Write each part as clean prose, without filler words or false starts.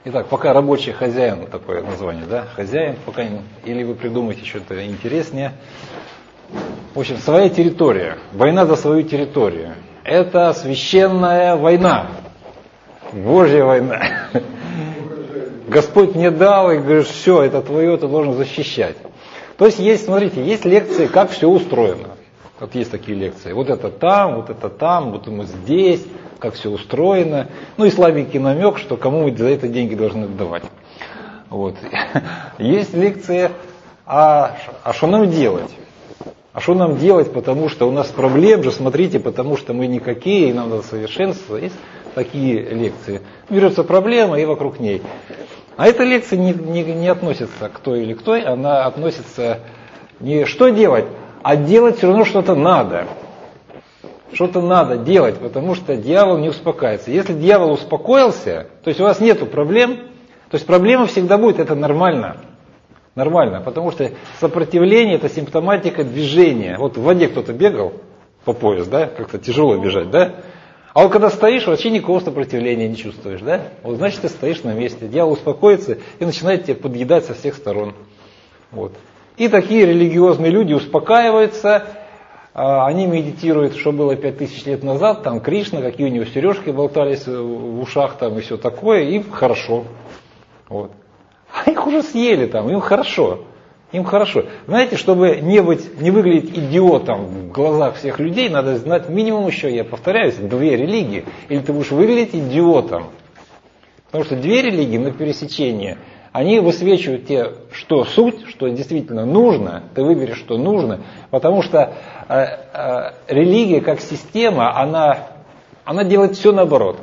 Итак, пока рабочий хозяин, такое название, да, хозяин, пока или вы придумаете что-то интереснее. В общем, своя территория, война за свою территорию. Это священная война, Божья война. Господь мне дал и говорит, все, это твое, ты должен защищать. То есть есть, смотрите, есть лекции, как все устроено. Вот есть такие лекции. Вот это там, вот мы здесь, как все устроено. Ну и слабенький намек, что кому мы за это деньги должны отдавать. Вот. Есть лекции, а что нам делать? А что нам делать, потому что у нас проблем же, смотрите, потому что мы никакие, и нам надо совершенство. Есть такие лекции. Берется проблема и вокруг ней. А эта лекция не относится к той или к той, она относится не что делать, а делать все равно что-то надо. Что-то надо делать, потому что дьявол не успокаивается. Если дьявол успокоился, то есть у вас нет проблем, то есть проблема всегда будет, это нормально. Нормально, потому что сопротивление – это симптоматика движения. Вот в воде кто-то бегал по пояс, да, как-то тяжело бежать, да? А вот когда стоишь, вообще никакого сопротивления не чувствуешь, да? Вот значит, ты стоишь на месте. Дьявол успокоится и начинает тебя подъедать со всех сторон. Вот. И такие религиозные люди успокаиваются, они медитируют, что было 5000 лет назад, там Кришна, какие у него сережки болтались в ушах там и все такое, им хорошо. Вот. А их уже съели там, им хорошо. Им хорошо. Знаете, чтобы не выглядеть идиотом в глазах всех людей, надо знать минимум еще, я повторяюсь, 2 религии. Или ты будешь выглядеть идиотом. Потому что 2 религии на пересечении, они высвечивают тебе, что суть, что действительно нужно, ты выберешь, что нужно. Потому что религия как система, она делает все наоборот.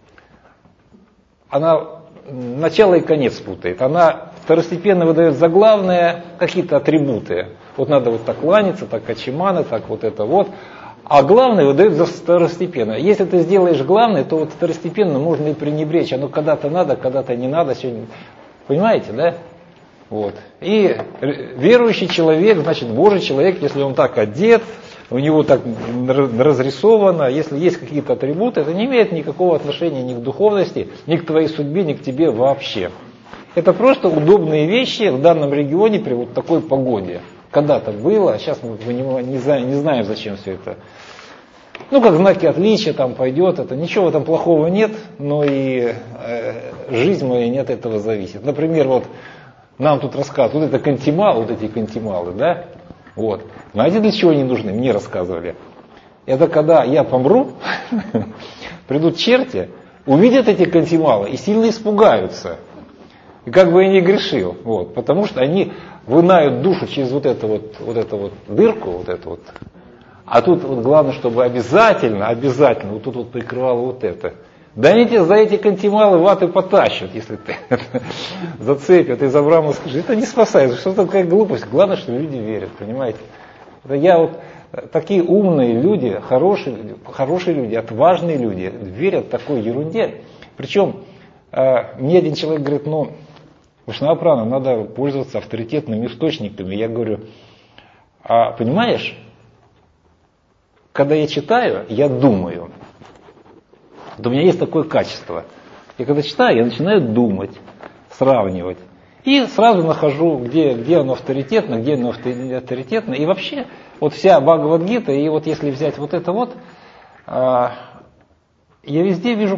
Она начало и конец путает. Она второстепенно выдает за главное какие-то атрибуты. Вот надо вот так кланяться, так ачиманы, так вот это вот. А главное выдает за второстепенно. Если ты сделаешь главное, то вот второстепенно можно и пренебречь. Оно когда-то надо, когда-то не надо. Понимаете, да? Вот. И верующий человек, значит Божий человек, если он так одет, у него так разрисовано, если есть какие-то атрибуты, это не имеет никакого отношения ни к духовности, ни к твоей судьбе, ни к тебе вообще. Это просто удобные вещи в данном регионе при вот такой погоде. Когда-то было, а сейчас мы не знаем, зачем все это. Ну, как знаки отличия там пойдет, это ничего в этом плохого нет, но и жизнь моя не от этого зависит. Например, вот нам тут рассказывают, вот это кантималы, вот эти кантималы, да? Вот. Знаете, для чего они нужны? Мне рассказывали. Это когда я помру, придут черти, увидят эти кантималы и сильно испугаются. И как бы я не грешил. Вот, потому что они вынают душу через вот эту вот дырку, вот эту вот. А тут вот главное, чтобы обязательно, вот тут вот прикрывало вот это. Да они тебя за эти кантималы в ад и потащат, если ты зацепят из Авраама скажешь. Это не спасает, что такая глупость. Главное, что люди верят, понимаете. Это я вот, такие умные люди, хорошие люди, отважные люди верят в такой ерунде. Причем мне один человек говорит, Вайшнава-прана, надо пользоваться авторитетными источниками. Я говорю, понимаешь, когда я читаю, я думаю. Вот у меня есть такое качество. Я когда читаю, я начинаю думать, сравнивать. И сразу нахожу, где оно авторитетно, где оно не авторитетно. И вообще, вот вся Бхагавад-гита, и вот если взять вот это вот, я везде вижу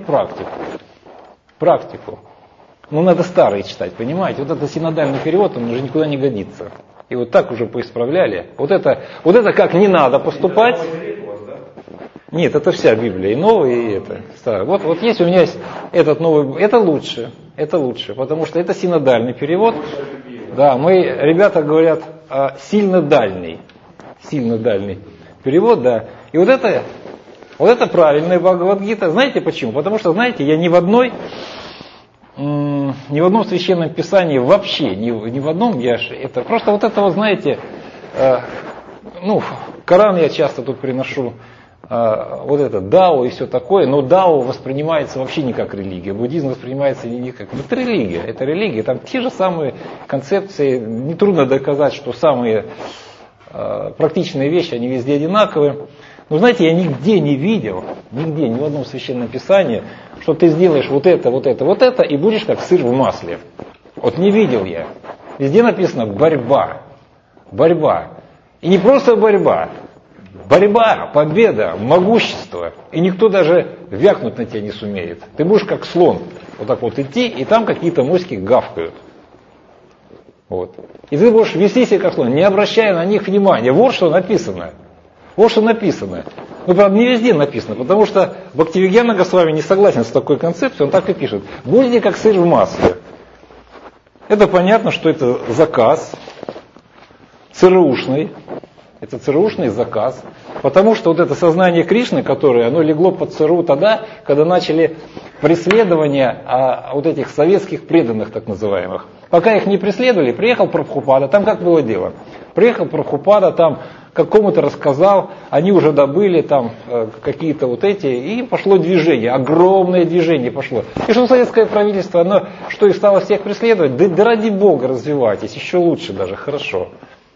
практику. Надо старые читать, понимаете? Вот это синодальный перевод, он уже никуда не годится. И вот так уже поисправляли. Вот это как не надо поступать. Нет, это вся Библия, и новая, и это старая. Вот есть у меня есть этот новый, это лучше, потому что это синодальный перевод. Да, ребята говорят сильно дальний перевод, да. И вот это правильная Бхагавад-гита. Знаете почему? Потому что, знаете, я ни в одном священном писании вообще, ни в одном, просто вот это вот, знаете, Коран я часто тут приношу, вот это дао и все такое, но дао воспринимается вообще не как религия, буддизм воспринимается не как, это религия, там те же самые концепции, нетрудно доказать, что самые практичные вещи, они везде одинаковые. Но знаете, я нигде не видел, нигде, ни в одном священном писании, что ты сделаешь вот это, вот это, вот это, и будешь как сыр в масле. Вот не видел я. Везде написано борьба. Борьба. И не просто борьба. Борьба, победа, могущество. И никто даже вякнуть на тебя не сумеет. Ты будешь как слон вот так вот идти, и там какие-то моськи гавкают. Вот. И ты будешь вести себя как слон, не обращая на них внимания. Вот что написано. Вот что написано. Ну, правда, не везде написано, потому что Бхактивигьяна Госвами не согласен с такой концепцией, он так и пишет. Будете как сыр в масле. Это понятно, что это заказ ЦРУшный. Это ЦРУшный заказ. Потому что вот это сознание Кришны, которое, оно легло под ЦРУ тогда, когда начали преследования вот этих советских преданных, так называемых. Пока их не преследовали, приехал Прабхупада, там как было дело? Приехал Прабхупада, там какому-то рассказал, они уже добыли там какие-то вот эти, и пошло движение, огромное движение пошло. И что советское правительство, оно что и стало всех преследовать? Да ради Бога развивайтесь, еще лучше даже, хорошо.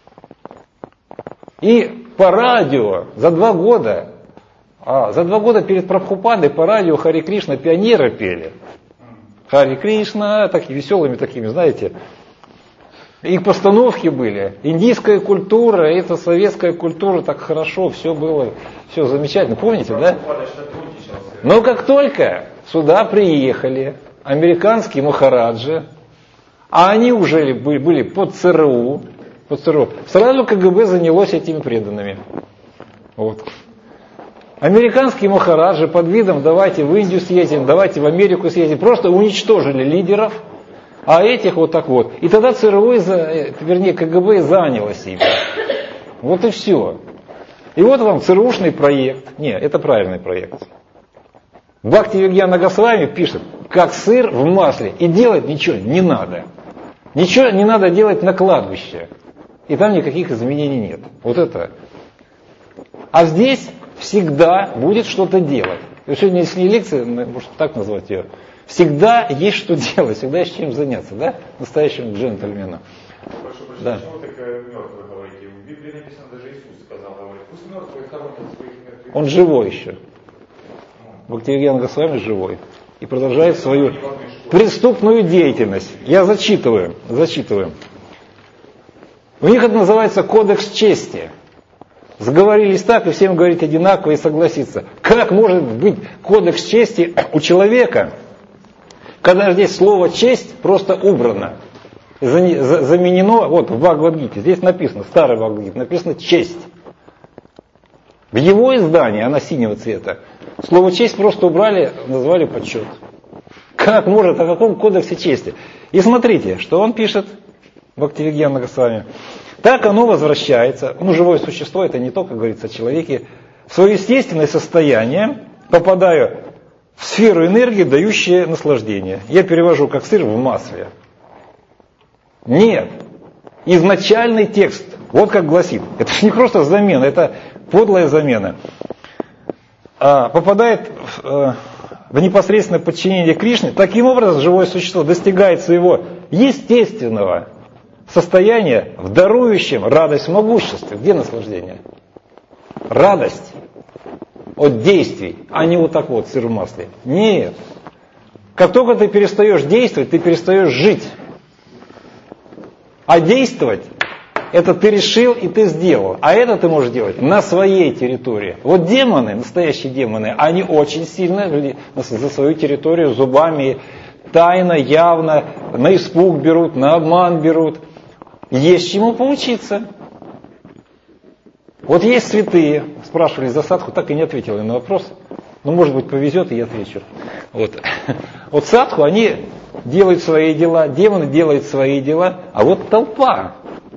И по радио за 2 года перед Прабхупадой по радио Харе Кришна пионеры пели. Харе Кришна, такими веселыми такими, знаете. Их постановки были. Индийская культура, это советская культура, так хорошо, все было, все замечательно. Помните, да? Но как только сюда приехали американские махараджи, а они уже были под ЦРУ, сразу КГБ занялось этими преданными. Вот. Американские махараджи под видом давайте в Индию съездим, давайте в Америку съездим, просто уничтожили лидеров, а этих вот так вот. И тогда ЦРУ, вернее КГБ занялось ими. Вот и все. И вот вам ЦРУшный проект. Не, это правильный проект. Бхактивигьяна Госвами пишет, как сыр в масле. И делать ничего не надо. Ничего не надо делать на кладбище. И там никаких изменений нет. Вот это. А здесь всегда будет что-то делать. Сегодня, если не лекция, можно так назвать ее. Всегда есть что делать, всегда есть чем заняться, да? Настоящему джентльмену. Прошу прощения, да. почему вы так мертвый говорите? В Библии написано, даже Иисус сказал, говорит, пусть мертвые хоронят своих мертвых. Он живой еще. Бхактивигьяна Госвами живой. И продолжает свою преступную деятельность. Я зачитываю. У них это называется кодекс чести. Сговорились так, и всем говорить одинаково и согласиться. Как может быть кодекс чести у человека, когда здесь слово честь просто убрано, заменено, вот в Бхагавад-гите, здесь написано, старый Бхагавад-гите, написано честь. В его издании, она синего цвета, слово честь просто убрали, назвали почет. Как может, о каком кодексе чести? И смотрите, что он пишет, Бхактивигьяна Госвами. Так оно возвращается, живое существо, это не то, как говорится о человеке, в свое естественное состояние, попадая в сферу энергии, дающее наслаждение. Я перевожу как сыр в масле. Нет. Изначальный текст, вот как гласит. Это же не просто замена, это подлая замена. Попадает в непосредственное подчинение Кришне. Таким образом, живое существо достигает своего естественного состояние в дарующем радость в могуществе. Где наслаждение? Радость от действий, а не вот так вот, сыр в масле. Нет. Как только ты перестаешь действовать, ты перестаешь жить. А действовать, это ты решил и ты сделал. А это ты можешь делать на своей территории. Вот демоны, настоящие демоны, они очень сильно за свою территорию зубами тайно, явно, на испуг берут, на обман берут. Есть чему поучиться. Вот есть святые, спрашивали за садху, так и не ответил на вопрос. Ну, может быть, повезет, и я отвечу. Вот садху, они делают свои дела, демоны делают свои дела, а вот толпа,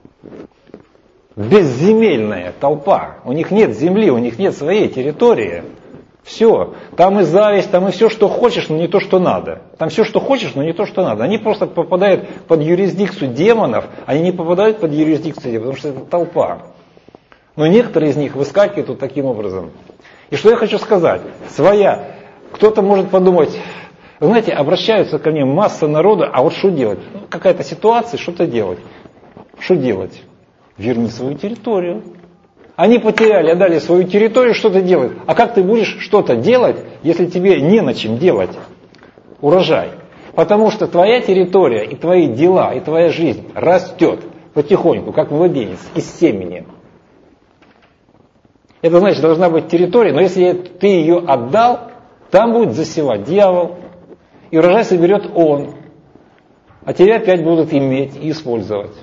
безземельная толпа, у них нет земли, у них нет своей территории. Все. Там и зависть, там и все, что хочешь, но не то, что надо. Там все, что хочешь, но не то, что надо. Они просто попадают под юрисдикцию демонов, они не попадают под юрисдикцию демонов, потому что это толпа. Но некоторые из них выскакивают вот таким образом. И что я хочу сказать? Своя. Кто-то может подумать, знаете, обращаются ко мне масса народа, а вот что делать? Какая-то ситуация, что-то делать. Что делать? Верни свою территорию. Они потеряли, отдали свою территорию, что-то делают. А как ты будешь что-то делать, если тебе не на чем делать урожай? Потому что твоя территория и твои дела, и твоя жизнь растет потихоньку, как младенец, из семени. Это значит, должна быть территория, но если ты ее отдал, там будет засевать дьявол, и урожай соберет он, а тебя опять будут иметь и использовать.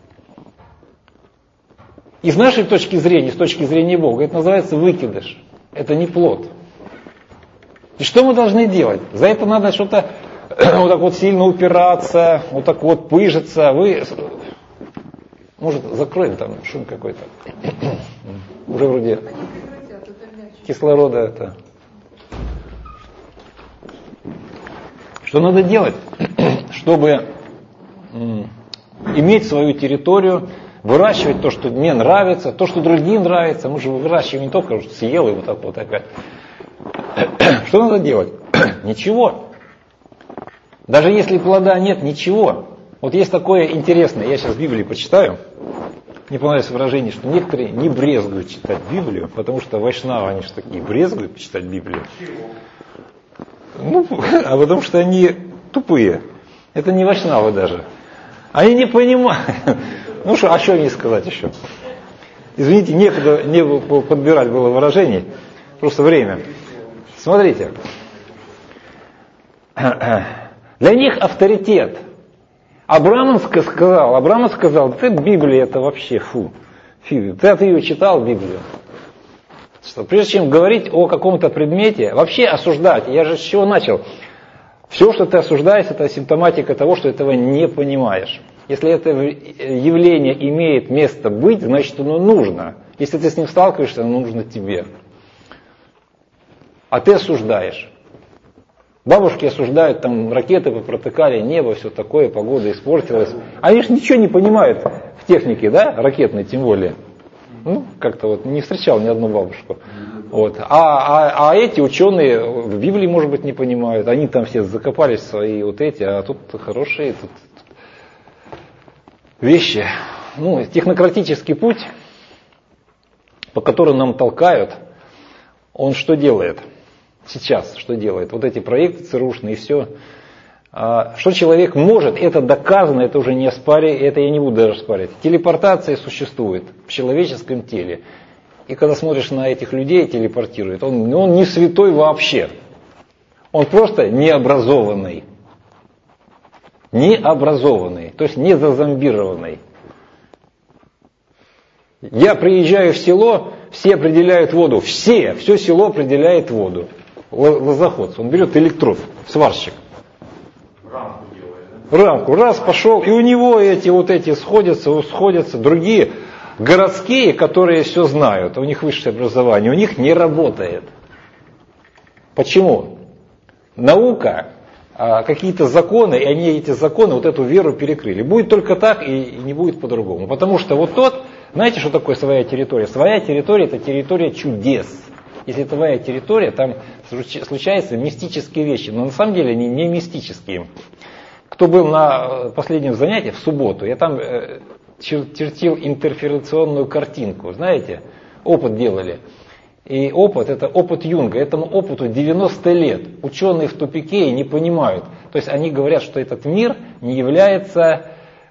И с нашей точки зрения, с точки зрения Бога, это называется выкидыш. Это не плод. И что мы должны делать? За это надо что-то вот так вот сильно упираться, вот так вот пыжиться. Может, закроем там шум какой-то. Уже вроде кислорода это. Что надо делать, чтобы иметь свою территорию, выращивать то, что мне нравится, то, что другим нравится. Мы же выращиваем не только, что съел и вот так вот опять. Что надо делать? Ничего. Даже если плода нет, ничего. Вот есть такое интересное, я сейчас Библию почитаю. Мне понравилось выражение, что некоторые не брезгуют читать Библию, потому что вайшнавы, они же такие, брезгуют читать Библию. Ну, а потому что они тупые. Это не вайшнавы даже. Они не понимают. Ну что, а что мне сказать еще? Извините, некогда не подбирать было выражений, просто время. Смотрите. Для них авторитет. Абрам сказал, ты Библия это вообще фу. Ты ее читал, Библию? Что, прежде чем говорить о каком-то предмете, вообще осуждать, я же с чего начал? Все, что ты осуждаешь, это симптоматика того, что этого не понимаешь. Если это явление имеет место быть, значит оно нужно. Если ты с ним сталкиваешься, оно нужно тебе. А ты осуждаешь. Бабушки осуждают, там ракеты попротыкали, небо, все такое, погода испортилась. Они же ничего не понимают в технике, да, ракетной тем более. Ну, как-то вот не встречал ни одну бабушку. Вот. А эти ученые в Библии, может быть, не понимают. Они там все закопались в свои вот эти, а тут хорошие тут вещи. Ну, технократический путь, по которому нам толкают, он что делает? Сейчас что делает? Вот эти проекты ЦРУшные и все. Что человек может, это доказано, это уже не оспаривается, это я не буду даже спорить. Телепортация существует в человеческом теле. И когда смотришь на этих людей, телепортирует, он не святой вообще. Он просто необразованный. Необразованный, то есть не зазомбированный. Я приезжаю в село, все определяют воду. Все село определяет воду. Лозоходец, он берет электрод, сварщик. Рамку делает, да? Рамку, раз пошел, и у него эти сходятся, другие городские, которые все знают, у них высшее образование, у них не работает. Почему? Наука, какие-то законы, и они эти законы, вот эту веру перекрыли. Будет только так и не будет по-другому. Потому что вот знаете, что такое своя территория? Своя территория – это территория чудес. Если твоя территория, там случаются мистические вещи, но на самом деле они не мистические. Кто был на последнем занятии в субботу, я там чертил интерферационную картинку, знаете, опыт делали. И опыт, это опыт Юнга, этому опыту 90 лет. Ученые в тупике и не понимают. То есть они говорят, что этот мир не является,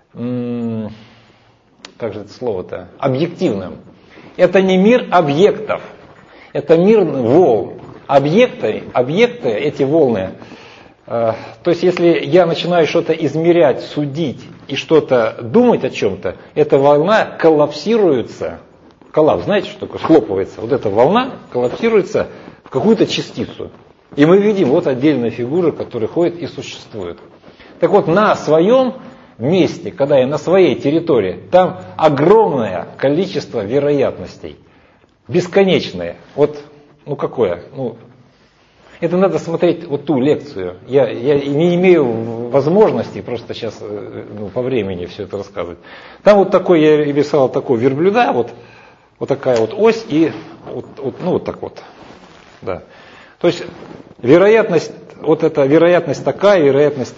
как же это слово-то, объективным. Это не мир объектов. Это мир волн. Объекты, эти волны, то есть если я начинаю что-то измерять, судить и что-то думать о чем-то, эта волна коллапсируется. Коллапс, знаете, что такое? Схлопывается. Вот эта волна коллапсируется в какую-то частицу. И мы видим вот отдельные фигуры, которые ходят и существуют. Так вот, на своем месте, когда я на своей территории, там огромное количество вероятностей. Бесконечное. Вот, какое? Это надо смотреть вот ту лекцию. Я не имею возможности просто сейчас по времени все это рассказывать. Там вот такой, я рисовал такой верблюда, вот такая вот ось и вот так вот. Да. То есть вероятность, вот эта вероятность такая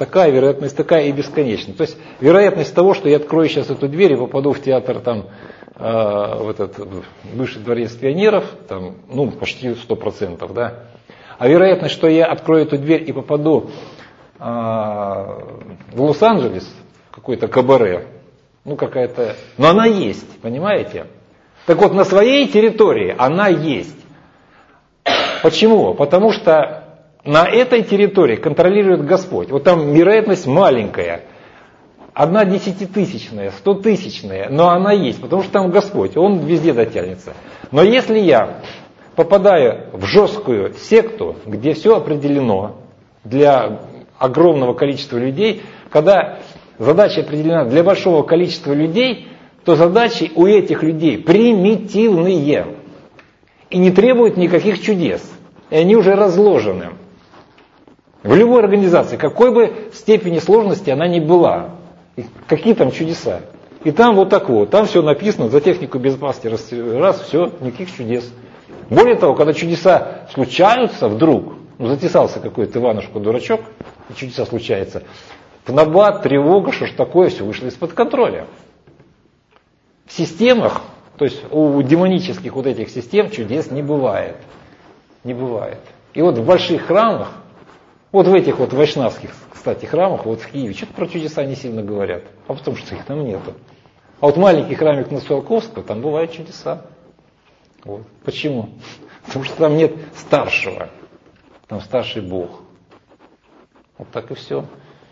и бесконечная. То есть вероятность того, что я открою сейчас эту дверь и попаду в театр там в этот бывший дворец пионеров, там, ну, почти 100%, да. А вероятность, что я открою эту дверь и попаду в Лос-Анджелес, в какой-то кабаре, ну, какая-то, но она есть, понимаете? Так вот, на своей территории она есть. Почему? Потому что на этой территории контролирует Господь. Вот там вероятность маленькая. 1 десятитысячная, 100-тысячная, но она есть, потому что там Господь, Он везде дотянется. Но если я попадаю в жесткую секту, где все определено для огромного количества людей, когда задача определена для большого количества людей, то задачи у этих людей примитивные и не требуют никаких чудес. И они уже разложены. В любой организации, какой бы степени сложности она ни была. И какие там чудеса? И там вот так вот, там все написано, за технику безопасности, раз, все, никаких чудес. Более того, когда чудеса случаются вдруг, ну затесался какой-то Иванушка-дурачок, и чудеса случаются, в набат, тревога, что ж такое, все вышло из-под контроля. В системах, то есть у демонических вот этих систем чудес не бывает. Не бывает. И вот в больших храмах, вот в этих вот вайшнавских, кстати, храмах, вот в Киеве, что-то про чудеса не сильно говорят, а потому что их там нету. А вот маленький храмик на Циолковского, там бывают чудеса. Вот. Почему? Потому что там нет старшего, там старший Бог. Вот так и все.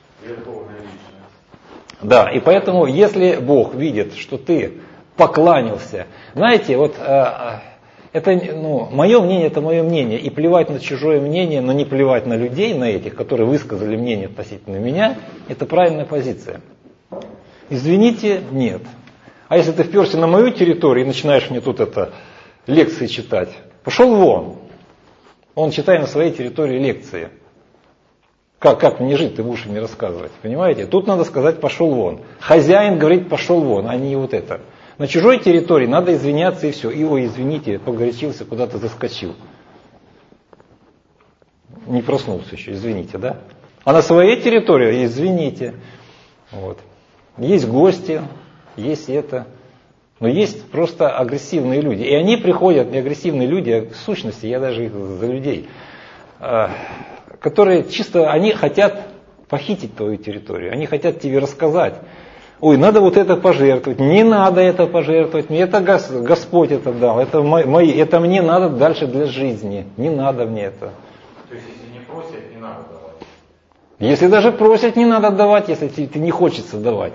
Да, и поэтому, если Бог видит, что ты покланялся, знаете, вот это, ну, мое мнение, это мое мнение, и плевать на чужое мнение, но не плевать на людей, на этих, которые высказали мнение относительно меня, это правильная позиция. Извините, нет. А если ты вперся на мою территорию и начинаешь мне тут лекции читать, пошел вон. Он читает на своей территории лекции. Как мне жить, ты будешь мне рассказывать, понимаете? Тут надо сказать пошел вон. Хозяин говорит пошел вон, а не вот это. На чужой территории надо извиняться и все. И ой, извините, погорячился, куда-то заскочил. Не проснулся еще, извините, да? А на своей территории, извините. Вот. Есть гости, есть это. Но есть просто агрессивные люди. И они приходят, не агрессивные люди, а в сущности, я даже их за людей, которые чисто, они хотят похитить твою территорию. Они хотят тебе рассказать. Ой, надо вот это пожертвовать, не надо это пожертвовать, мне это Господь это дал, это мне надо дальше для жизни, не надо мне это. То есть, если не просят, не надо давать? Если даже просят, не надо давать, если тебе не хочется давать.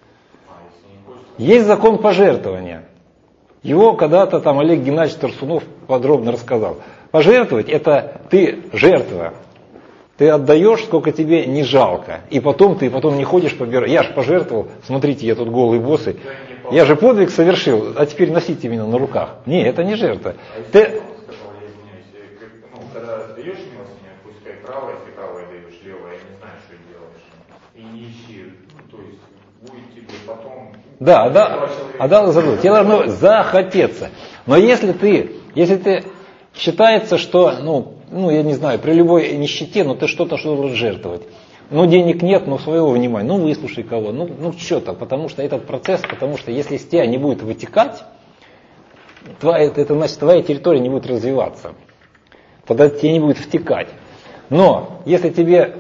Есть закон пожертвования. Его когда-то там Олег Геннадьевич Тарсунов подробно рассказал. Пожертвовать это ты жертва. Ты отдаешь, сколько тебе не жалко. И потом ты не ходишь побирать. Я же пожертвовал, смотрите, я тут голый босый. Я же подвиг совершил, а теперь носите меня на руках. Не, это не жертва. Ты... когда даешь милостыню, пускай правая, если правая даешь, левая, я не знаю, что делаешь. И не ищи, то есть будет тебе потом... Да, забыл. Тебе должно захотеться. Но если ты считается, что, я не знаю, при любой нищете, ты что-то должен жертвовать. Денег нет, своего внимания, выслушай кого, что-то, потому что этот процесс, потому что если из тебя не будет вытекать, это значит, твоя территория не будет развиваться. Тогда тебе не будет втекать. Но если тебе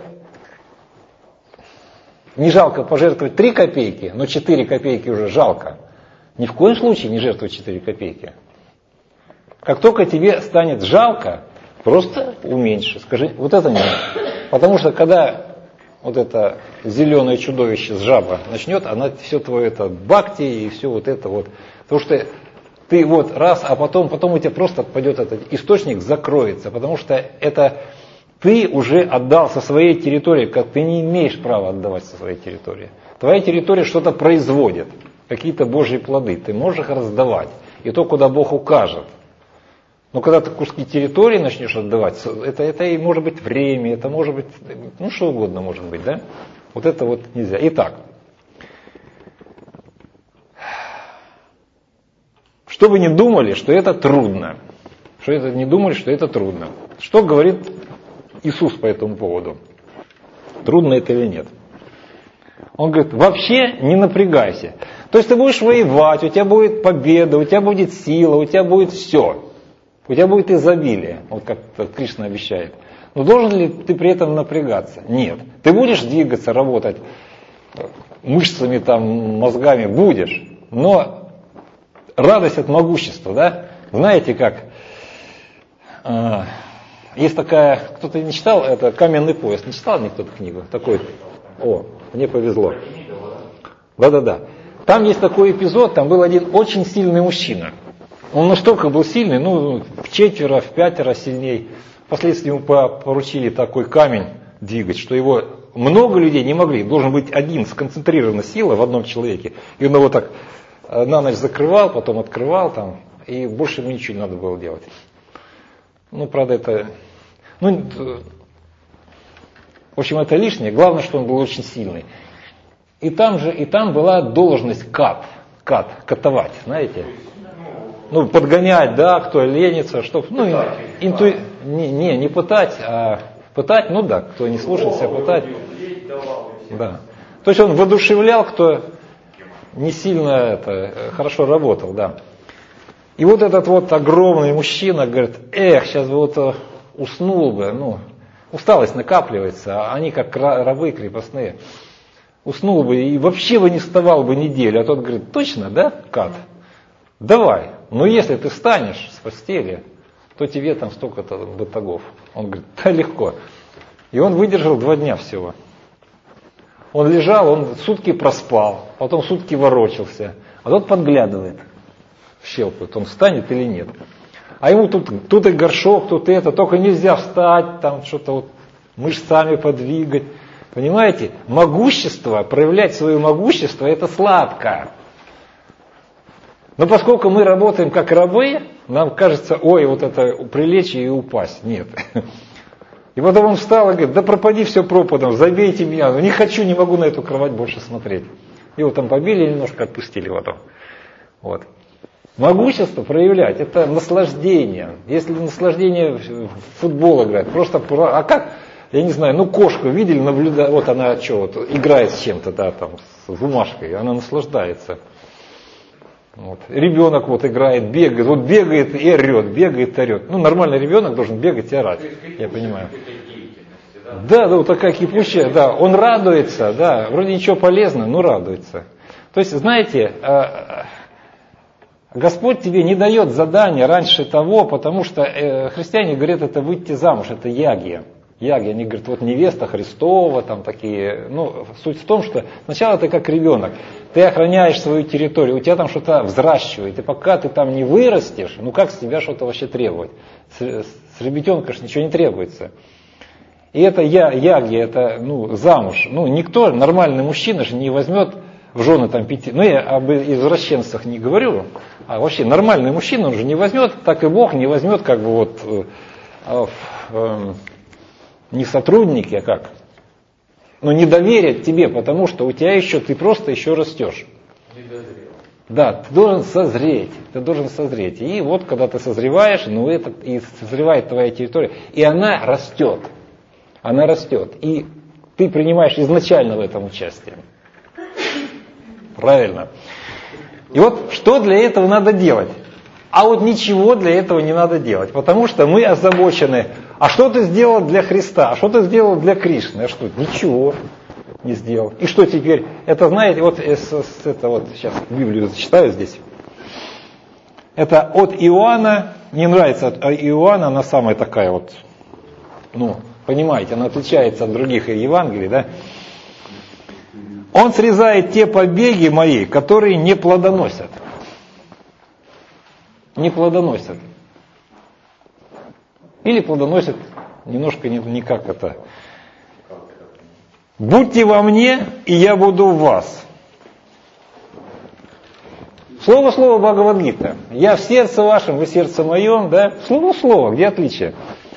не жалко пожертвовать 3 копейки, но 4 копейки уже жалко, ни в коем случае не жертвуй 4 копейки. Как только тебе станет жалко, просто уменьши. Скажи, вот это не надо. Потому что когда вот это зеленое чудовище с жаба начнет, она все твое бхакти и все вот это вот. Потому что ты раз, а потом у тебя просто отпадет этот источник, закроется. Потому что это ты уже отдал со своей территории, как ты не имеешь права отдавать со своей территории. Твоя территория что-то производит, какие-то Божьи плоды. Ты можешь их раздавать. И то, куда Бог укажет. Но когда ты куски территории начнешь отдавать, это и может быть время, это может быть, что угодно может быть, да? Вот это нельзя. Итак, чтобы не думали, что это трудно. Что говорит Иисус по этому поводу? Трудно это или нет? Он говорит, вообще не напрягайся. То есть ты будешь воевать, у тебя будет победа, у тебя будет сила, у тебя будет все. У тебя будет изобилие, вот как Кришна обещает. Но должен ли ты при этом напрягаться? Нет. Ты будешь двигаться, работать мышцами, там, мозгами, будешь. Но радость от могущества, да? Знаете как? Есть такая, кто-то не читал, это «Каменный пояс». Не читал никто эту книгу? Такой, мне повезло. Да-да-да. Там есть такой эпизод, там был один очень сильный мужчина. Он настолько был сильный, в 4, в 5 сильней. Впоследствии ему поручили такой камень двигать, что его много людей не могли. Должен быть один, сконцентрированная сила в одном человеке. И он его так на ночь закрывал, потом открывал там, и больше ему ничего не надо было делать. Правда, это... в общем, это лишнее. Главное, что он был очень сильный. И там была должность катовать, знаете? Подгонять, да, кто ленится, что... Не пытать, а пытать, кто не слушался, пытать. Да. То есть он воодушевлял, кто не сильно хорошо работал, да. И вот этот вот огромный мужчина говорит, сейчас бы уснул бы, усталость накапливается, а они как рабы крепостные. Уснул бы и вообще бы не вставал бы неделю. А тот говорит, точно, да, Кат? Давай, но если ты встанешь с постели, то тебе там столько-то батагов. Он говорит, да легко. И он выдержал 2 дня всего. Он лежал, он сутки проспал, потом сутки ворочался, а тот подглядывает, щелкает, он встанет или нет. А ему тут и горшок, тут и это, только нельзя встать, там что-то мышцами подвигать. Понимаете, могущество, проявлять свое могущество, это сладко. Но поскольку мы работаем как рабы, нам кажется, это прилечь и упасть. Нет. И потом он встал и говорит, да пропади все пропадом, забейте меня, не хочу, не могу на эту кровать больше смотреть. Его там побили немножко, отпустили потом. Вот. Могущество проявлять, это наслаждение. Если наслаждение в футбол играть, просто, а как, я не знаю, кошку видели, наблюдает, вот она играет с чем-то, да, там, с бумажкой, она наслаждается. Ребенок играет, бегает, бегает и орет, бегает и орет. Нормальный ребенок должен бегать и орать, я понимаю. Да, такая кипучая, да, он радуется, да, вроде ничего полезного, но радуется. То есть, знаете, Господь тебе не дает задания раньше того, потому что христиане говорят, это выйти замуж, это ягия. Они говорят, невеста Христова, там такие. Суть в том, что сначала ты как ребенок, ты охраняешь свою территорию, у тебя там что-то взращивает, и пока ты там не вырастешь, как с тебя что-то вообще требовать? С ребятенка же ничего не требуется. И это ягия, это замуж. Никто, нормальный мужчина же не возьмет в жены там 5, я об извращенцах не говорю, а вообще нормальный мужчина, он же не возьмет, так и Бог не возьмет не сотрудники, а как? Не доверят тебе, потому что у тебя ты просто еще растешь. Да, ты должен созреть. И когда ты созреваешь, и созревает твоя территория, и она растет. И ты принимаешь изначально в этом участие. Правильно. И что для этого надо делать? А ничего для этого не надо делать, потому что мы озабочены. А что ты сделал для Христа? А что ты сделал для Кришны? А что? Ничего не сделал. И что теперь? Это, знаете, сейчас Библию зачитаю здесь. Это от Иоанна, не нравится от Иоанна, она самая такая понимаете, она отличается от других Евангелий, да? Он срезает те побеги мои, которые не плодоносят. Или плодоносят немножко не как это. Будьте во мне, и я буду в вас. Слово Бхагавад-гита. Я в сердце вашем, вы в сердце моем, да? Слово, где отличие?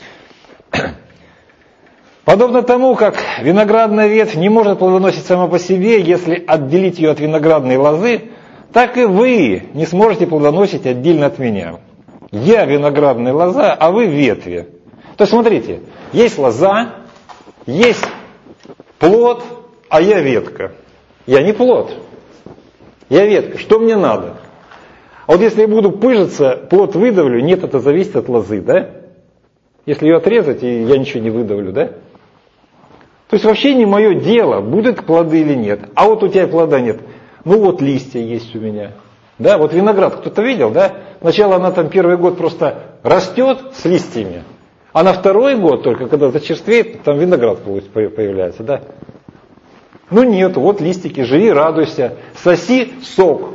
Подобно тому, как виноградная ветвь не может плодоносить сама по себе, если отделить ее от виноградной лозы, так и вы не сможете плодоносить отдельно от меня. Я виноградная лоза, а вы ветви. То есть смотрите, есть лоза, есть плод, а я ветка. Я не плод. Я ветка. Что мне надо? А вот если я буду пыжиться, плод выдавлю, нет, это зависит от лозы, да? Если ее отрезать, и я ничего не выдавлю, да? То есть вообще не мое дело, будут плоды или нет. А вот у тебя плода нет. Ну вот листья есть у меня. Да, вот виноград кто-то видел, да? Сначала она там первый год просто растет с листьями, а на второй год только, когда зачерствеет, там виноград появляется, да? Ну нет, вот листики, живи, радуйся, соси сок.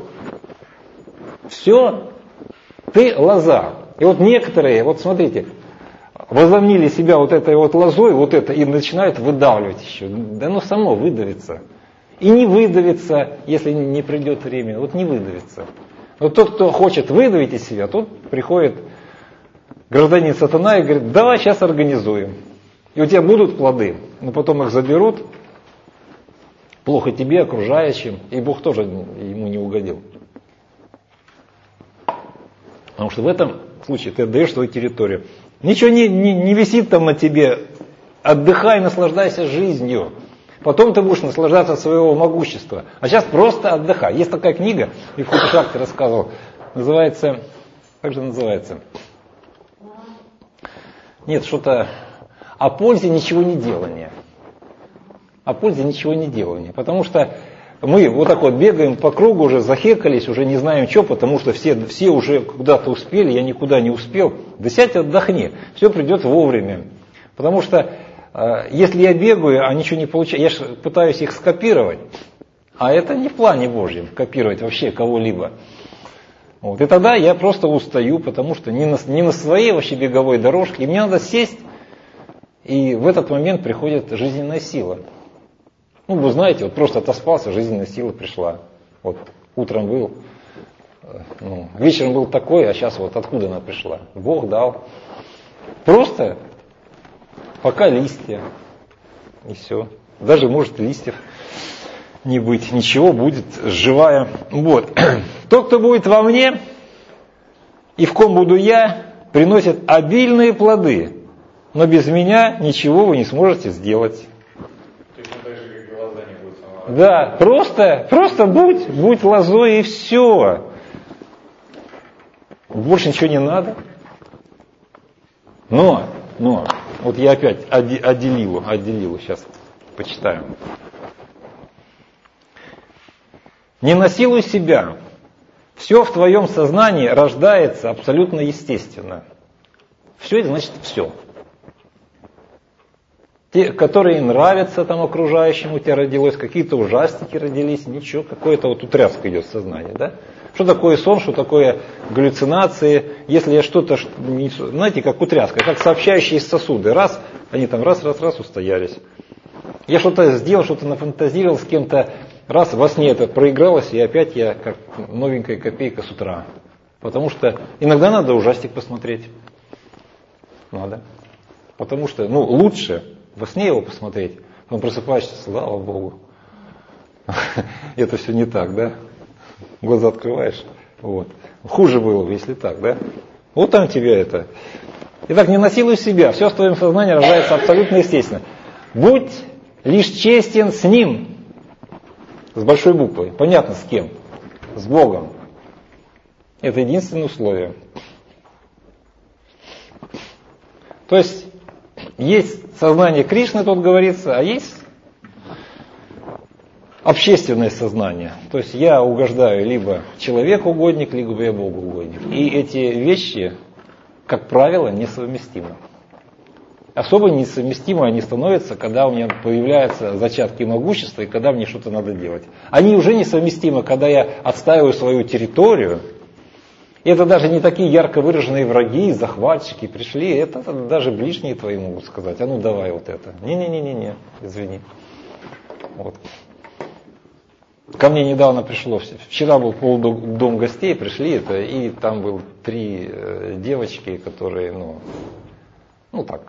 Все, ты лоза. И вот некоторые, вот смотрите, возомнили себя вот этой вот лозой, вот это, и начинают выдавливать еще. Да оно само выдавится. И не выдавится, если не придет время, вот не выдавится. Вот тот, кто хочет выдавить из себя, тот приходит гражданин сатана и говорит, давай сейчас организуем. И у тебя будут плоды, но потом их заберут, плохо тебе, окружающим, и Бог тоже ему не угодил. Потому что в этом случае ты отдаешь свою территорию. Ничего не висит там на тебе, отдыхай, наслаждайся жизнью. Потом ты будешь наслаждаться от своего могущества. А сейчас просто отдыхай. Есть такая книга, и в Хутушакте рассказывал, называется, как же называется? Нет, что-то о пользе ничего не делания. О пользе ничего не делания. Потому что мы вот так вот бегаем по кругу, уже захекались, уже не знаем что, потому что все уже куда-то успели, я никуда не успел. Да сядь, отдохни, все придет вовремя. Потому что если я бегаю, а ничего не получаю, я же пытаюсь их скопировать, а это не в плане Божьем, копировать вообще кого-либо. Вот. И тогда я просто устаю, потому что не на своей вообще беговой дорожке, и мне надо сесть, и в этот момент приходит жизненная сила. Ну, вы знаете, вот просто отоспался, жизненная сила пришла. Вот утром был, вечером был такой, а сейчас вот откуда она пришла? Бог дал. Просто пока листья, и все. Даже может листьев не быть, ничего, будет живая. Вот. Тот, кто будет во мне, и в ком буду я, приносит обильные плоды, но без меня ничего вы не сможете сделать. Да, просто будь лозой и все. Больше ничего не надо. Но, вот я опять отделилу, сейчас почитаю. Не насилуй себя. Все в твоем сознании рождается абсолютно естественно. Все это значит все. Те, которые нравятся там окружающим, у тебя родилось, какие-то ужастики родились, ничего, какое-то вот утряска идет в сознание, да? Что такое сон, что такое галлюцинации, если я что-то, знаете, как утряска, как сообщающие сосуды, раз, они там раз устоялись. Я что-то сделал, что-то нафантазировал с кем-то, раз во сне это проигралось, и опять я как новенькая копейка с утра. Потому что иногда надо ужастик посмотреть. Надо. Потому что, лучше во сне его посмотреть, потом просыпаешься, слава Богу. Это все не так, да? Глаза открываешь. Вот. Хуже было бы, если так, да? Вот там тебе это. Итак, не насилуй себя. Все в твоем сознании рождается абсолютно естественно. Будь лишь честен с ним. С большой буквы. Понятно, с кем? С Богом. Это единственное условие. То есть сознание Кришны, тут говорится, а есть общественное сознание. То есть я угождаю либо человек-угодник, либо я Богу-угодник. И эти вещи, как правило, несовместимы. Особо несовместимы они становятся, когда у меня появляются зачатки могущества и когда мне что-то надо делать. Они уже несовместимы, когда я отстаиваю свою территорию. И это даже не такие ярко выраженные враги, захватчики пришли, это даже ближние твои могут сказать, а ну давай вот это. Не, извини. Вот. Ко мне недавно пришло, вчера был полдом гостей, пришли это, и там был 3 девочки, которые, так.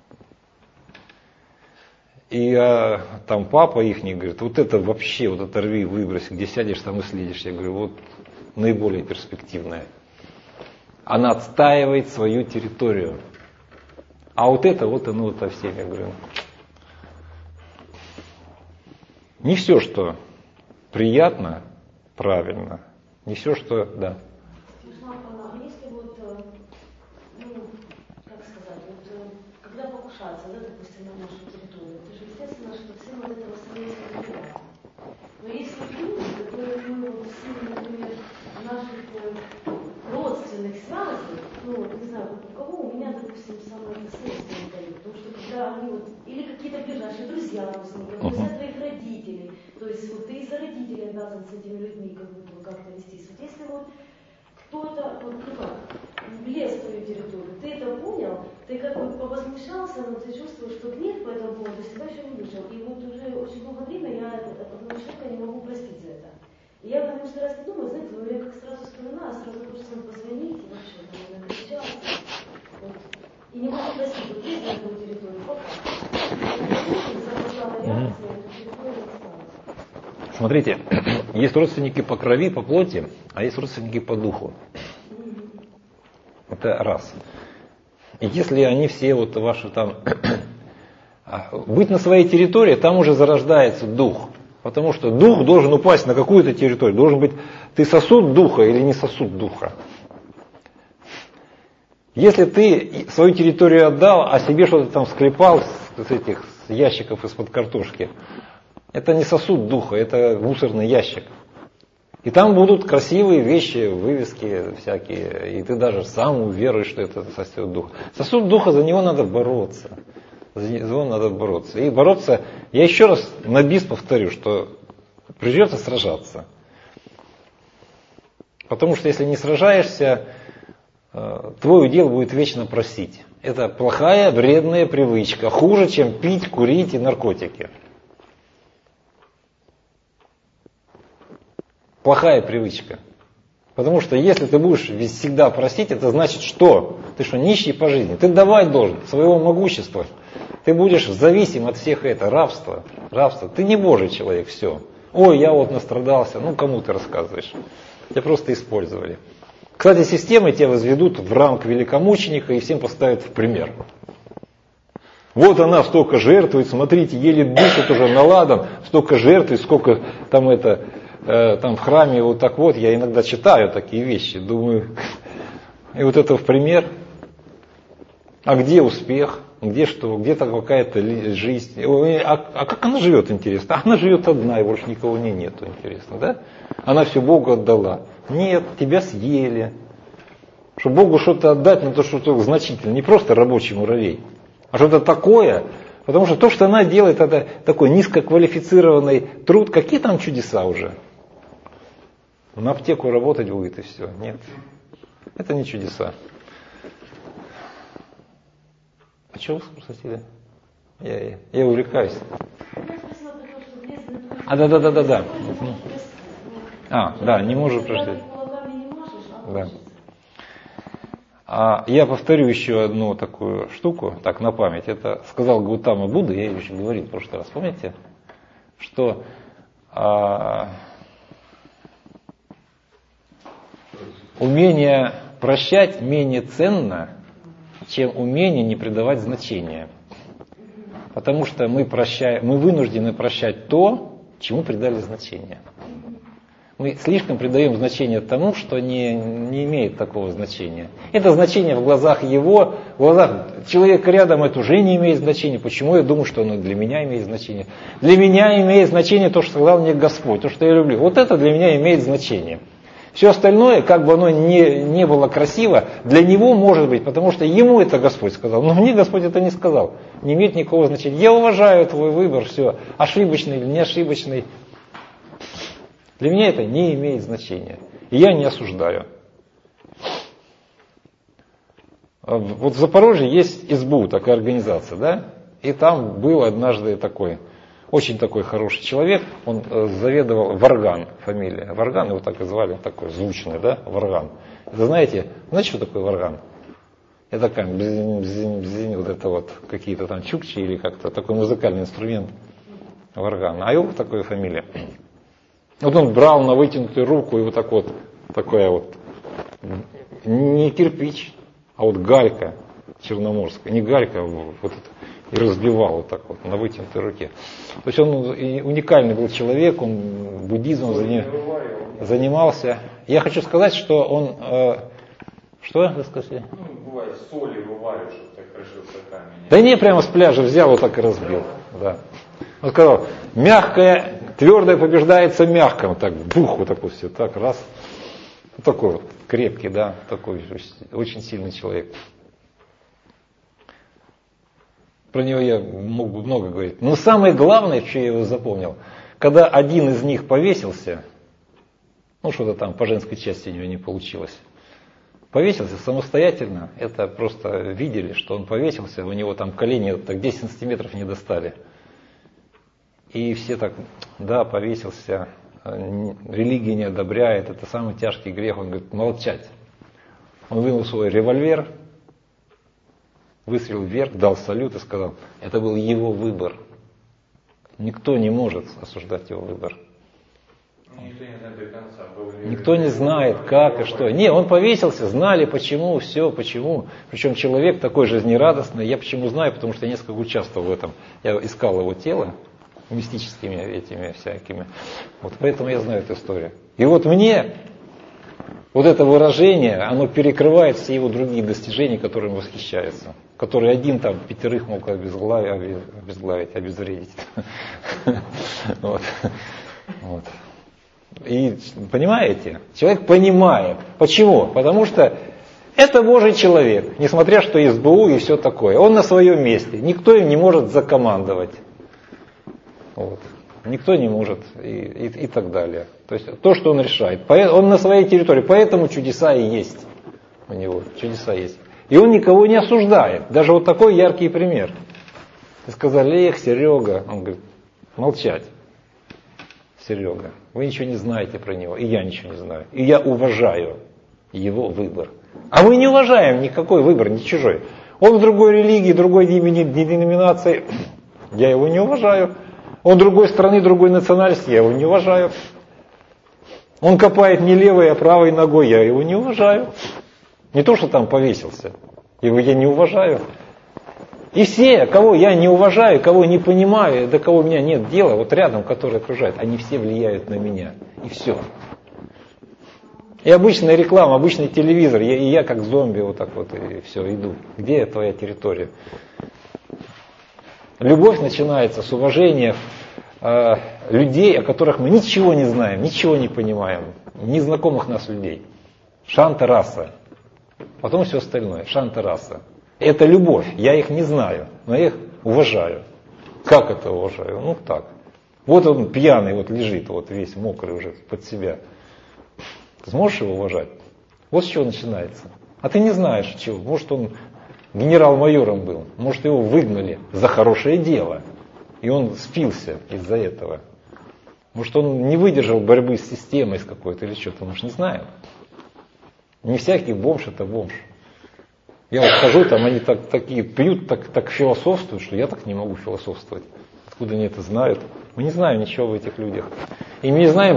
И там папа их говорит, вот это вообще, вот оторви, выбрось, где сядешь, там и следишь. Я говорю, вот наиболее перспективное. Она отстаивает свою территорию. А вот это, вот оно вот со всеми, я говорю. Не все, что приятно, правильно. Не все, что... Да. А если вот, как сказать, вот, когда покушаться, да, допустим, на нашу территорию, это же естественно, что всем от этого становится неприятно. Но если люди, которые мы вот в силу, например, наших родственных связей, не знаю, у кого, у меня, допустим, самое следствие дают, потому что когда они вот, или какие-то ближайшие друзья родственники, друзья твоих родителей, то есть вот ты из-за родителей обязан с этими людьми как-то вестись. Вот если вот кто-то влез в твою территорию, ты это понял, ты как бы повозмущался, но ты чувствуешь, что гнев по этому поводу себя еще не вышел. И вот уже очень много времени я одного человека не могу простить за это. И я потому что раз не думаю, знаете, я как сразу вспоминаю, сразу хочется вам позвонить, и вообще, накричаться. Вот. И не могу простить, вот есть на эту территорию, Смотрите, есть родственники по крови, по плоти, а есть родственники по духу. Это раз. И если они все вот ваши там... Быть на своей территории, там уже зарождается дух. Потому что дух должен упасть на какую-то территорию. Должен быть, ты сосуд духа или не сосуд духа. Если ты свою территорию отдал, а себе что-то там склепал с этих ящиков из-под картошки, это не сосуд духа, это мусорный ящик. И там будут красивые вещи, вывески всякие, и ты даже сам уверуешь, что это сосуд духа. Сосуд духа, за него надо бороться. За него надо бороться. И бороться, я еще раз на бис повторю, что придется сражаться. Потому что если не сражаешься, твой удел будет вечно просить. Это плохая, вредная привычка, хуже, чем пить, курить и наркотики. Плохая привычка. Потому что если ты будешь всегда просить, это значит что? Ты что, нищий по жизни? Ты давать должен своего могущества. Ты будешь зависим от всех этого. Рабство. Ты не Божий человек, все. Ой, я вот настрадался. Кому ты рассказываешь? Тебя просто использовали. Кстати, системы тебя возведут в ранг великомученика и всем поставят в пример. Вот она столько жертвует, смотрите, еле дышит уже наладан, столько жертвует, сколько там там в храме вот так вот, я иногда читаю такие вещи, думаю, и вот это в пример. А где успех? Где что? Где-то какая-то жизнь? А как она живет, интересно? Она живет одна, и больше никого нету, интересно, да? Она все Богу отдала. Нет, тебя съели. Чтобы Богу что-то отдать, то что-то значительное, не просто рабочий муравей, а что-то такое. Потому что то, что она делает, это такой низкоквалифицированный труд. Какие там чудеса уже? На аптеку работать будет и все. Нет, это не чудеса. А что вы спросили? Я увлекаюсь. Да. Да, не можешь прочитать. Да. Я повторю еще одну такую штуку, так на память. Это сказал Гаутама Будда, я ее еще говорил в прошлый раз. Помните, что умение прощать менее ценно, чем умение не придавать значения. Потому что мы вынуждены прощать то, чему придали значение. Мы слишком придаем значение тому, что не имеет такого значения. Это значение в глазах его, в глазах человека рядом это уже не имеет значения. Почему я думаю, что оно для меня имеет значение? Для меня имеет значение то, что сказал мне Господь, то, что я люблю. Вот это для меня имеет значение. Все остальное, как бы оно не было красиво, для него может быть, потому что ему это Господь сказал. Но мне Господь это не сказал. Не имеет никакого значения. Я уважаю твой выбор, все, ошибочный или не ошибочный. Для меня это не имеет значения. И я не осуждаю. Вот в Запорожье есть СБУ, такая организация, да? И там был однажды очень такой хороший человек, он заведовал, Варган, фамилия. Варган, его так и звали, такой звучный, да, Варган. Это знаете, что такое Варган? Это как бзинь, вот это вот, какие-то там чукчи или как-то, такой музыкальный инструмент Варган. А его такая фамилия. Вот он брал на вытянутую руку и вот так вот, такая вот, не кирпич, а вот галька черноморская, не галька, а вот это, и разбивал вот так вот на вытянутой руке. То есть он уникальный был человек, он буддизмом занимался. Я хочу сказать, что он... Что вы сказали? Ну, бывает, соли вывариваешь, чтобы так крошился камень. Да не, прямо с пляжа взял, вот так и разбил. Да. Он сказал, мягкое, твердое побеждается мягким. Так, бух, вот так вот все, так, раз. Вот такой вот крепкий, да, такой очень сильный человек. Про него я мог бы много говорить. Но самое главное, что я его запомнил, когда один из них повесился, ну что-то там по женской части у него не получилось, повесился самостоятельно, это просто видели, что он повесился, у него там колени так 10 сантиметров не достали. И все так, да, повесился, религия не одобряет, это самый тяжкий грех, он говорит, молчать. Он вынул свой револьвер, выстрелил вверх, дал салют и сказал, это был его выбор. Никто не может осуждать его выбор. Никто не знает до конца. Никто не знает, как и что. Не, он повесился, знали почему, все, почему. Причем человек такой жизнерадостный. Я почему знаю, потому что я несколько участвовал в этом. Я искал его тело мистическими этими всякими. Вот поэтому я знаю эту историю. И вот мне вот это выражение, оно перекрывает все его другие достижения, которыми восхищается. Который один там 5 мог обезглавить, обезвредить. Вот. И понимаете, человек понимает. Почему? Потому что это Божий человек, несмотря что СБУ и все такое. Он на своем месте, никто им не может закомандовать. Вот. Никто не может и так далее. То есть то, что он решает. Он на своей территории, поэтому чудеса и есть у него, чудеса есть. И он никого не осуждает. Даже вот такой яркий пример. И сказали, Серега, он говорит, молчать. Серега, вы ничего не знаете про него, и я ничего не знаю. И я уважаю его выбор. А мы не уважаем никакой выбор, не чужой. Он в другой религии, другой деноминации, я его не уважаю. Он другой страны, другой национальности, я его не уважаю. Он копает не левой, а правой ногой, я его не уважаю. Не то, что там повесился, его я не уважаю. И все, кого я не уважаю, кого не понимаю, до кого у меня нет дела, вот рядом, которые окружают, они все влияют на меня. И все. И обычная реклама, обычный телевизор, и я как зомби вот так вот и все, иду. Где твоя территория? Любовь начинается с уважения людей, о которых мы ничего не знаем, ничего не понимаем, незнакомых нас людей. Шанта раса. Потом все остальное. Шанта раса. Это любовь. Я их не знаю, но я их уважаю. Как это уважаю? Ну так. Вот он пьяный, вот лежит, вот весь мокрый уже под себя. Ты сможешь его уважать? Вот с чего начинается. А ты не знаешь чего. Может он генерал-майором был, может его выгнали за хорошее дело. И он спился из-за этого. Может он не выдержал борьбы с системой с какой-то или что-то, мы же не знаем. Не всякий бомж это бомж. Я вот хожу, там они такие пьют, так философствуют, что я так не могу философствовать. Откуда они это знают? Мы не знаем ничего в этих людях. И мы не знаем,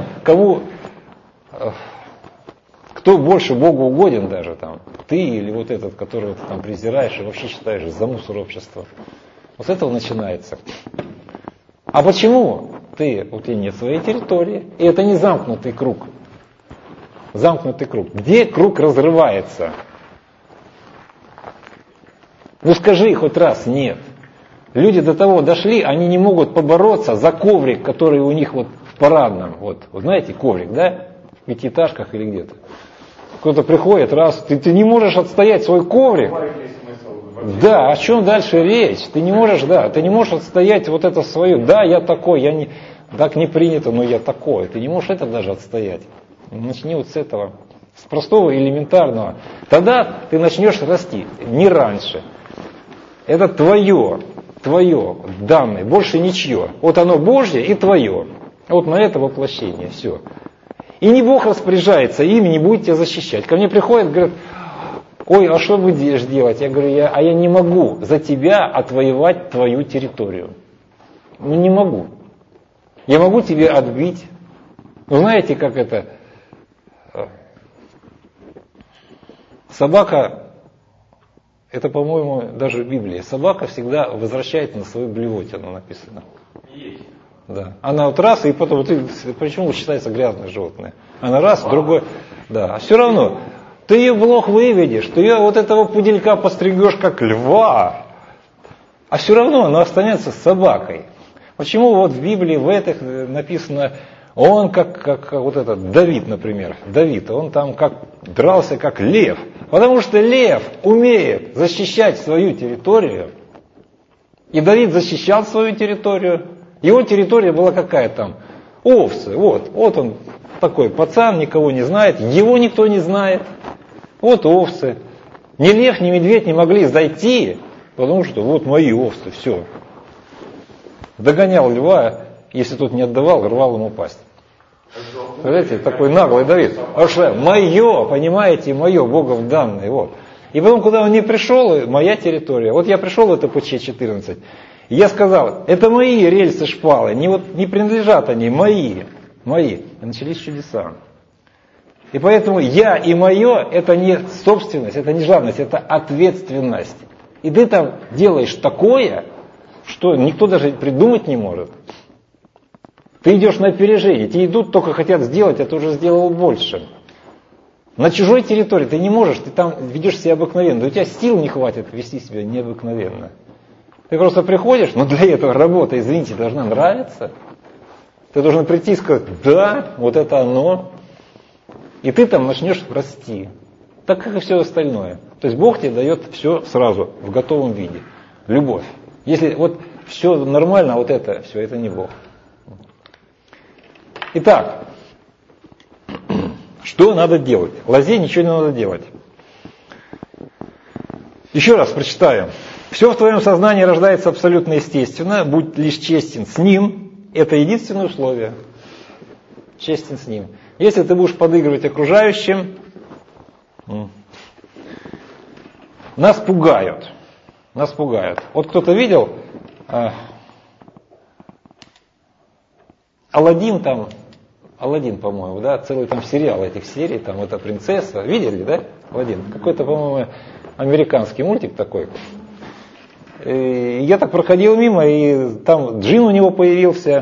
кто больше Богу угоден даже там. Ты или вот этот, которого ты там презираешь и вообще считаешь за мусор общества. Вот с этого начинается. А почему ты у тебя нет своей территории? И это не замкнутый круг. Замкнутый круг. Где круг разрывается? Ну скажи хоть раз нет. Люди до того дошли, они не могут побороться за коврик, который у них вот в парадном. Вот знаете, коврик, да? В пятиэтажках или где-то. Кто-то приходит, раз, ты не можешь отстоять свой коврик. Да, о чем дальше речь? Ты не можешь отстоять вот это свое. Да, я такой, так не принято, но я такой. Ты не можешь это даже отстоять. Начни вот с этого, с простого, элементарного. Тогда ты начнешь расти, не раньше. Это твое данное, больше ничье. Вот оно Божье и твое. Вот на это воплощение, все. И не Бог распоряжается ими, не будет тебя защищать. Ко мне приходят, говорят, ой, а что будешь делать? Я говорю, я не могу за тебя отвоевать твою территорию. Ну не могу. Я могу тебе отбить. Ну знаете, как это? Собака, это, по-моему, даже в Библии. Собака всегда возвращается на свою блевотину, написано. Есть. Да. Она вот раз, и потом, вот, почему считается грязное животное? Она раз, другой, да. А все равно, ты ее в лог выведешь, ты ее вот этого пуделька постригешь как льва, а все равно она останется собакой. Почему вот в Библии в этих написано, он как вот этот Давид, например, Давид, он там как дрался как лев, потому что лев умеет защищать свою территорию, и Давид защищал свою территорию. Его территория была какая там? Овцы. Вот он такой пацан, никого не знает, его никто не знает. Вот овцы. Ни лев, ни медведь не могли зайти, потому что вот мои овцы, все. Догонял льва, если тот не отдавал, рвал ему пасть. Представляете, такой наглый Давид. Потому что мое, понимаете, мое, Богом данное. Вот. И потом, куда он не пришел, моя территория. Вот я пришел в это ПЧ-14. И я сказал, это мои рельсы шпалы, не принадлежат они, мои. И начались чудеса. И поэтому я и мое, это не собственность, это не жадность, это ответственность. И ты там делаешь такое, что никто даже придумать не может. Ты идешь на опережение, тебе идут, только хотят сделать, а ты уже сделал больше. На чужой территории ты не можешь, ты там ведешь себя обыкновенно, у тебя сил не хватит вести себя необыкновенно. Ты просто приходишь, но для этого работа, извините, должна нравиться. Ты должен прийти и сказать, да, вот это оно. И ты там начнешь расти. Так как и все остальное. То есть Бог тебе дает все сразу, в готовом виде. Любовь. Если вот все нормально, а вот это все, это не Бог. Итак, что надо делать? Лозе ничего не надо делать. Еще раз прочитаю. Все в твоем сознании рождается абсолютно естественно, будь лишь честен с ним. Это единственное условие. Честен с ним. Если ты будешь подыгрывать окружающим, нас пугают. Нас пугают. Вот кто-то видел Аладдин, по-моему, да, целый там сериал этих серий, там эта принцесса. Видели, да? Аладдин. Какой-то, по-моему, американский мультик такой. И я так проходил мимо, и там джин у него появился.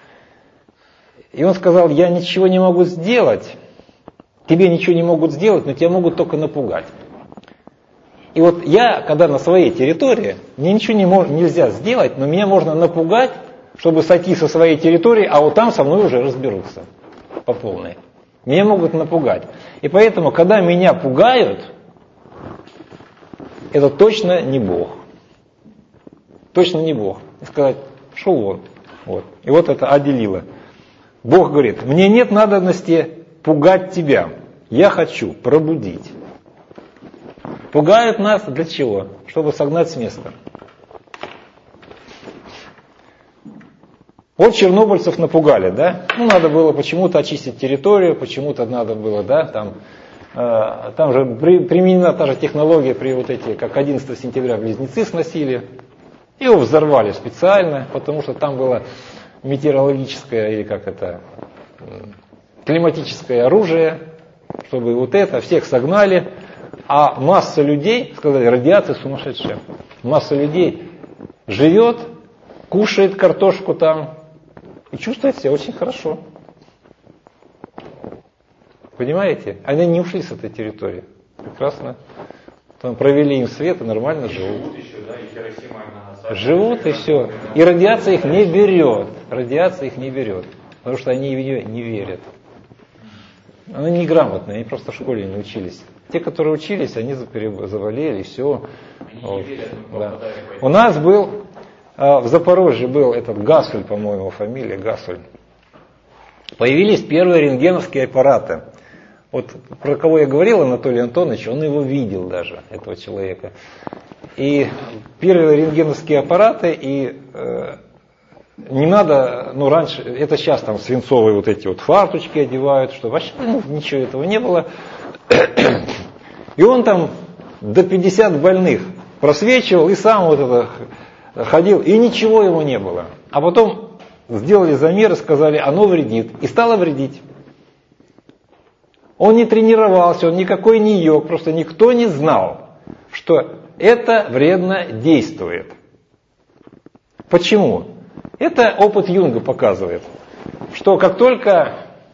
И он сказал, я ничего не могу сделать, тебе ничего не могут сделать, но тебя могут только напугать. И вот я, когда на своей территории, мне ничего нельзя сделать, но меня можно напугать, чтобы сойти со своей территории, а вот там со мной уже разберутся по полной. Меня могут напугать. И поэтому, когда меня пугают, это точно не Бог. Точно не Бог. И сказать, шел вон. Вот. И вот это отделило. Бог говорит, мне нет надобности пугать тебя. Я хочу пробудить. Пугают нас для чего? Чтобы согнать с места. Вот чернобыльцев напугали, да? Надо было почему-то очистить территорию, почему-то надо было, да, там же применена та же технология при вот эти, как 11 сентября близнецы сносили. Его взорвали специально, потому что там было метеорологическое или как это, климатическое оружие, чтобы вот это, всех согнали, а масса людей, сказали, радиация сумасшедшая, масса людей живет, кушает картошку там и чувствует себя очень хорошо. Понимаете? Они не ушли с этой территории. Прекрасно. Там провели им свет и нормально живут. Живут еще, да, и Хиросима, Нагасаки. Живут и все. И радиация их не берет. Радиация их не берет. Потому что они в нее не верят. Они неграмотные, они просто в школе не учились. Те, которые учились, они заболели, все. Вот. Да. У нас был, в Запорожье был этот Гасуль, по-моему, фамилия Гасуль. Появились первые рентгеновские аппараты. Вот про кого я говорил, Анатолий Антонович, он его видел даже, этого человека. И первые рентгеновские аппараты, и не надо, раньше, это сейчас там свинцовые вот эти вот фарточки одевают, что вообще ничего этого не было. И он там до 50 больных просвечивал и сам вот это ходил, и ничего ему не было. А потом сделали замеры, сказали, оно вредит, и стало вредить. Он не тренировался, он никакой не йог, просто никто не знал, что это вредно действует. Почему? Это опыт Юнга показывает, что как только,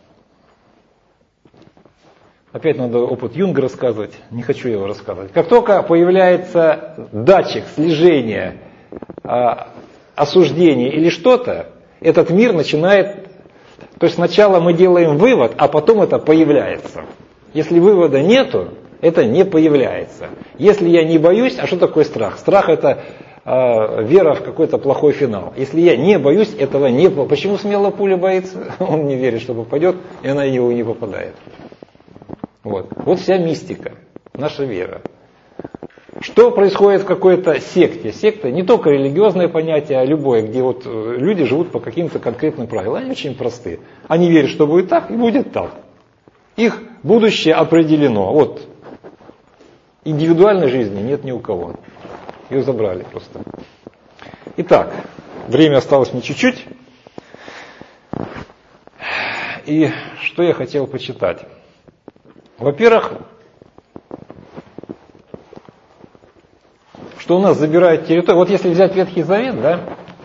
опять надо опыт Юнга рассказывать, не хочу его рассказывать, как только появляется датчик слежения, осуждения или что-то, этот мир начинает, то есть сначала мы делаем вывод, а потом это появляется. Если вывода нету, это не появляется. Если я не боюсь, а что такое страх? Страх это вера в какой-то плохой финал. Если я не боюсь, этого не... Почему смело пуля боится? Он не верит, что попадет, и она его не попадает. Вот вся мистика, наша вера. Что происходит в какой-то секте? Секта не только религиозное понятие, а любое, где вот люди живут по каким-то конкретным правилам. Они очень простые. Они верят, что будет так, и будет так. Их будущее определено. Вот. Индивидуальной жизни нет ни у кого. Ее забрали просто. Итак, время осталось мне чуть-чуть. И что я хотел почитать? Во-первых, что у нас забирают территорию. Вот если взять Ветхий Завет, да,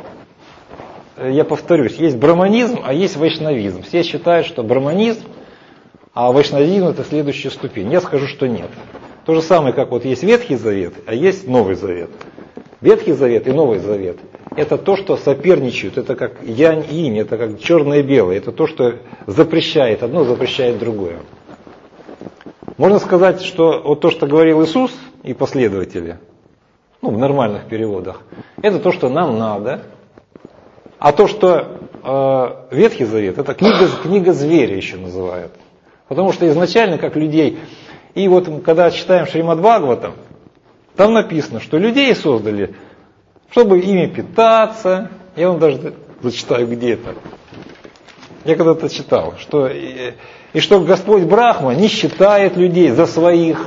я повторюсь, есть браманизм, а есть вайшнавизм. Все считают, что браманизм, а вайшнавизм это следующая ступень. Я скажу, что нет. То же самое, как вот есть Ветхий Завет, а есть Новый Завет. Ветхий Завет и Новый Завет – это то, что соперничают, это как янь и инь, это как черное и белое, это то, что запрещает, одно запрещает другое. Можно сказать, что вот то, что говорил Иисус и последователи, в нормальных переводах, это то, что нам надо, а то, что Ветхий Завет, это книга зверя еще называют. Потому что изначально, как людей, и вот когда читаем Шримад Бхагаватам, там написано, что людей создали, чтобы ими питаться. Я вам даже зачитаю где-то. Я когда-то читал, что и что Господь Брахма не считает людей за своих,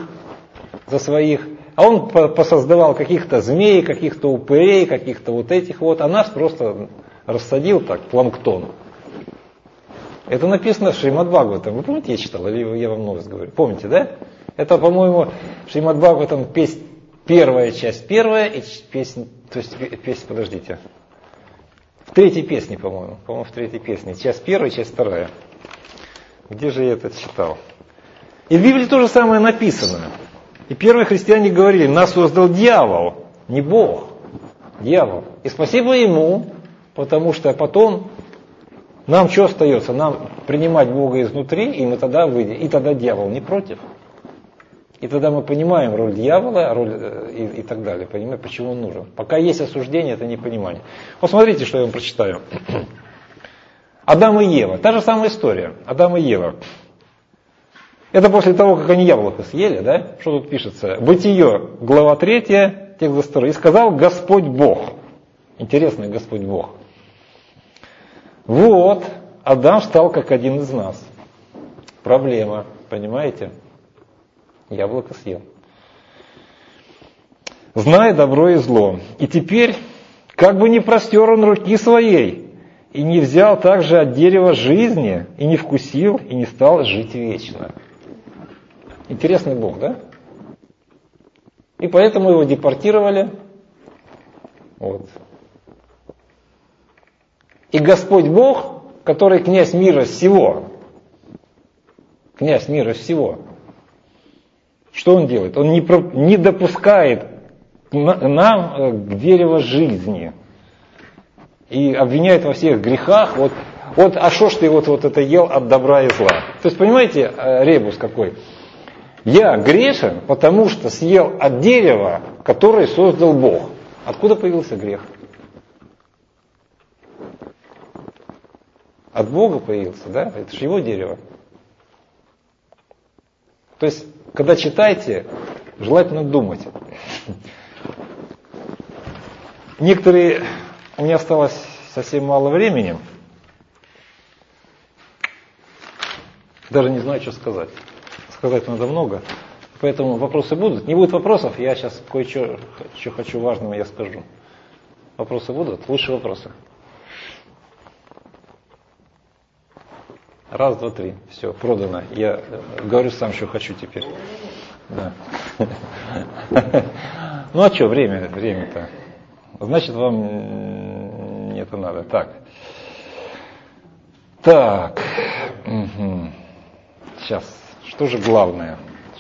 а Он посоздавал каких-то змей, каких-то упырей, каких-то вот этих вот, а нас просто рассадил так, планктон. Это написано в Шримад Бхагаватам. Вы помните, я читал, или я вам новость говорю? Помните, да? Это, по-моему, Шримад Бхагаватам, первая часть первая, и песня, то есть песня, подождите. В третьей песне, по-моему. По-моему, в третьей песне. Часть первая, часть вторая. Где же я это читал? И в Библии то же самое написано. И первые христиане говорили, нас создал дьявол, не Бог. Дьявол. И спасибо ему, потому что потом нам что остается? Нам принимать Бога изнутри, и мы тогда выйдем. И тогда дьявол не против. И тогда мы понимаем роль дьявола, роль и так далее. Понимаем, почему он нужен. Пока есть осуждение, это непонимание. Вот смотрите, что я вам прочитаю. Адам и Ева. Та же самая история. Адам и Ева. Это после того, как они яблоко съели, да? Что тут пишется? Бытие, глава 3, текст за 2. И сказал Господь Бог. Интересный Господь Бог. Вот, Адам стал как один из нас. Проблема, понимаете? Яблоко съел. Зная добро и зло. И теперь, как бы не простер он руки своей, и не взял также от дерева жизни, и не вкусил, и не стал жить вечно. Интересный Бог, да? И поэтому его депортировали. Вот. И Господь Бог, который князь мира всего, что он делает? Он не допускает нам к дереву жизни. И обвиняет во всех грехах. Вот, а что ж ты вот это ел от добра и зла? То есть, понимаете, ребус какой? Я грешен, потому что съел от дерева, которое создал Бог. Откуда появился грех? От Бога появился, да? Это же его дерево. То есть, когда читаете, желательно думать. Некоторые... У меня осталось совсем мало времени. Даже не знаю, что сказать. Сказать надо много. Поэтому вопросы будут. Не будет вопросов, я сейчас кое-что хочу важного, я скажу. Вопросы будут? Лучше вопросы. 1, 2, 3. Все, продано. Я говорю сам, что хочу теперь. Да. Ну а что, время-то. Значит, вам нет что надо. Так. Угу. Сейчас. Что же главное?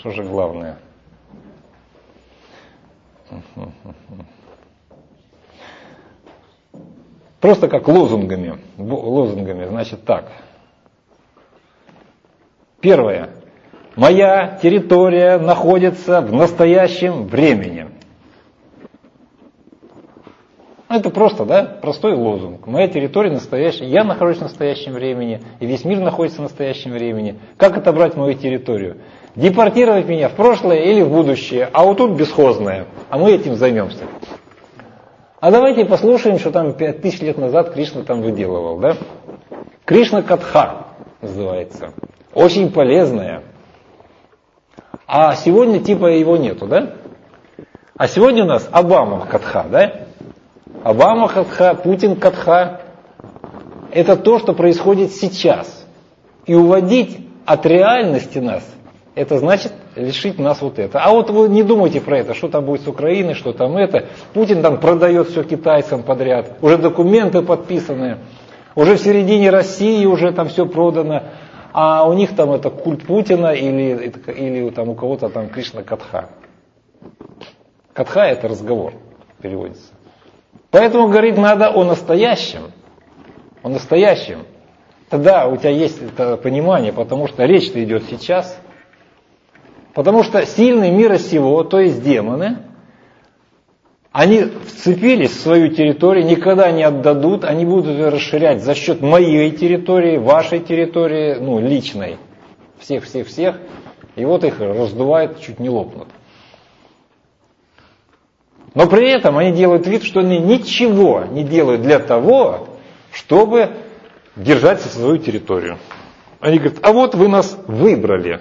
Просто как лозунгами. Значит так. Первое. Моя территория находится в настоящем времени. Это просто, да, простой лозунг. Моя территория настоящая, я нахожусь в настоящем времени, и весь мир находится в настоящем времени. Как отобрать мою территорию? Депортировать меня в прошлое или в будущее, а вот тут бесхозное, а мы этим займемся. А давайте послушаем, что там 5000 лет назад Кришна там выделывал, да? Кришна Катха называется. Очень полезная. А сегодня типа его нету, да? А сегодня у нас Обама Катха, да? Обама Катха, Путин Катха. Это то, что происходит сейчас. И уводить от реальности нас, это значит лишить нас вот это. А вот вы не думайте про это, что там будет с Украиной, что там это. Путин там продает все китайцам подряд. Уже документы подписаны. Уже в середине России уже там все продано. А у них там это культ Путина или там у кого-то там Кришна Катха. Катха это разговор переводится. Поэтому говорить надо о настоящем. О настоящем. Тогда у тебя есть это понимание, потому что речь-то идет сейчас. Потому что сильные мира сего, то есть демоны, они вцепились в свою территорию, никогда не отдадут, они будут ее расширять за счет моей территории, вашей территории, личной. Всех. И вот их раздувает, чуть не лопнут. Но при этом они делают вид, что они ничего не делают для того, чтобы держать свою территорию. Они говорят, а вот вы нас выбрали.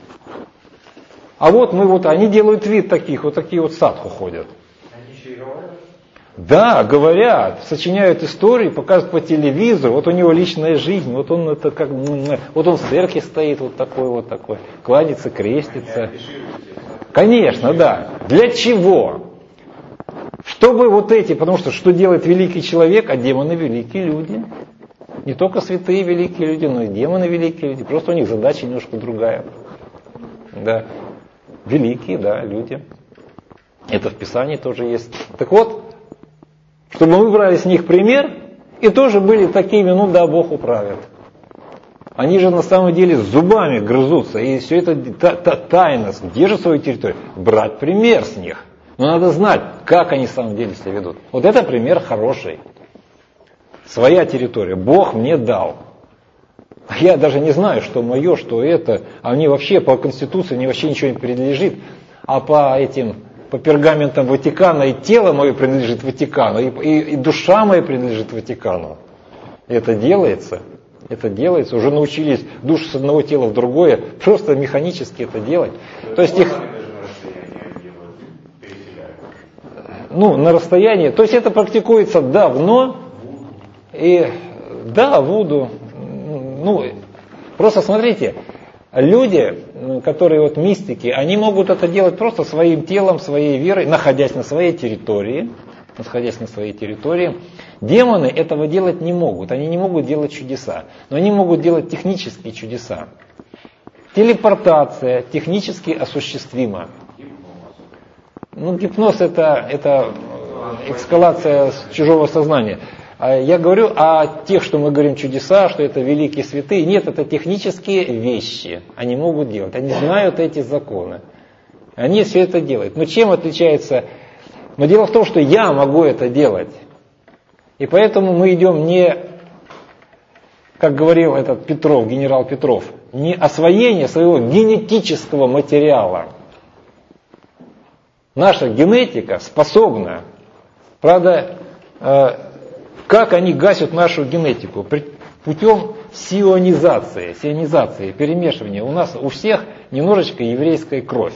А вот они делают вид такие вот садху ходят. Они еще и говорят? Да, говорят, сочиняют истории, показывают по телевизору, вот у него личная жизнь, вот он это как, вот он в церкви стоит, вот такой, кланяется, крестится. Конечно, да. Для чего? Чтобы потому что делает великий человек, а демоны великие люди. Не только святые великие люди, но и демоны великие люди. Просто у них задача немножко другая. Да. Великие, да, люди. Это в Писании тоже есть. Так вот, чтобы мы брали с них пример, и тоже были такими, да, Бог управит. Они же на самом деле зубами грызутся, и все это тайно, держат свою территорию. Брать пример с них. Но надо знать, как они на самом деле себя ведут. Вот это пример хороший. Своя территория. Бог мне дал. Я даже не знаю, что мое, что это. А мне вообще по Конституции мне вообще ничего не принадлежит. А по пергаментам Ватикана и тело мое принадлежит Ватикану, и душа моя принадлежит Ватикану. Это делается. Уже научились душу с одного тела в другое. Просто механически это делать. То есть их... на расстоянии. То есть это практикуется давно. И да, вуду. Просто смотрите, люди, которые мистики, они могут это делать просто своим телом, своей верой, находясь на своей территории. Демоны этого делать не могут. Они не могут делать чудеса. Но они могут делать технические чудеса. Телепортация технически осуществима. Гипноз это эскалация чужого сознания. Я говорю о тех, что мы говорим чудеса, что это великие святые. Нет, это технические вещи. Они могут делать. Они знают эти законы. Они все это делают. Но чем отличается? Но дело в том, что я могу это делать. И поэтому мы идем не, как говорил этот Петров, генерал Петров, не освоение своего генетического материала. Наша генетика способна, правда, как они гасят нашу генетику? Путем сионизации, перемешивания. У нас у всех немножечко еврейская кровь.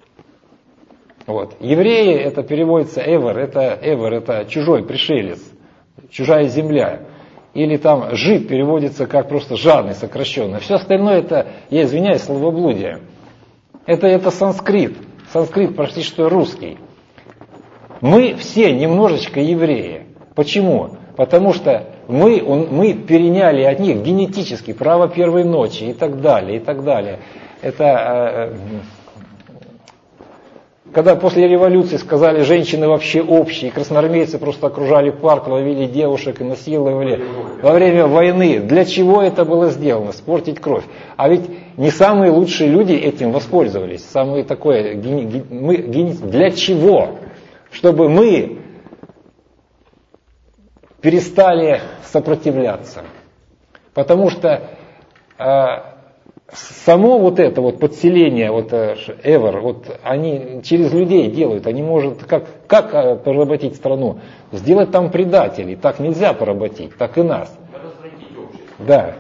Евреи, это переводится эвер, это чужой, пришелец, чужая земля. Или там жид переводится как просто жадный, сокращенно. Все остальное это, я извиняюсь, словоблудие. Это санскрит. Санскрит почти что русский. Мы все немножечко евреи. Почему? Потому что мы переняли от них генетически право первой ночи и так далее, и так далее. Это когда после революции сказали, женщины вообще общие, красноармейцы просто окружали парк, ловили девушек и насиловали во время войны. Для чего это было сделано? Спортить кровь. А ведь не самые лучшие люди этим воспользовались. Самые такое, для чего? Чтобы мы перестали сопротивляться. Потому что само вот это вот подселение, вот Эвер, вот они через людей делают, они могут, как поработить страну? Сделать там предателей, так нельзя поработить, так и нас. Да.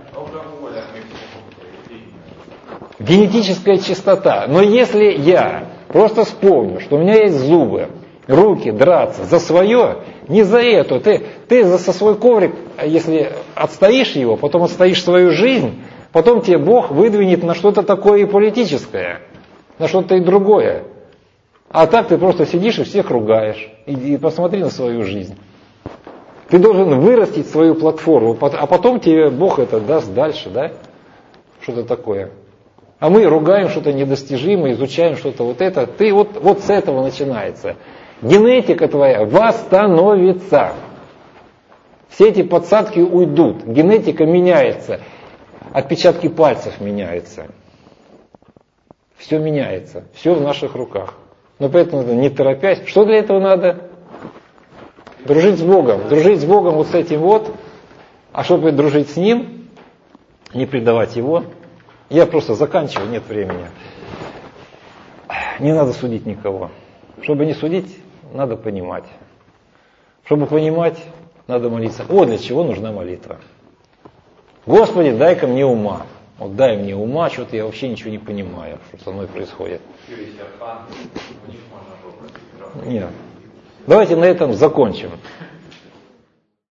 Генетическая чистота. Но если я просто вспомню, что у меня есть зубы, руки, драться за свое, не за это, ты за свой коврик, если отстоишь его, потом отстоишь свою жизнь, потом тебе Бог выдвинет на что-то такое и политическое, на что-то и другое. А так ты просто сидишь и всех ругаешь. И посмотри на свою жизнь. Ты должен вырастить свою платформу, а потом тебе Бог это даст дальше, да? Что-то такое. А мы ругаем что-то недостижимое, изучаем что-то вот это. Ты вот с этого начинается. Генетика твоя восстановится. Все эти подсадки уйдут. Генетика меняется. Отпечатки пальцев меняются. Все меняется. Все в наших руках. Но поэтому не торопясь. Что для этого надо? Дружить с Богом. Дружить с Богом вот с этим вот. А чтобы дружить с Ним, не предавать Его. Я просто заканчиваю, нет времени. Не надо судить никого. Чтобы не судить, надо понимать. Чтобы понимать, надо молиться. Вот для чего нужна молитва. Господи, дай-ка мне ума. Вот дай мне ума, что-то я вообще ничего не понимаю, что со мной происходит. Нет. Давайте на этом закончим.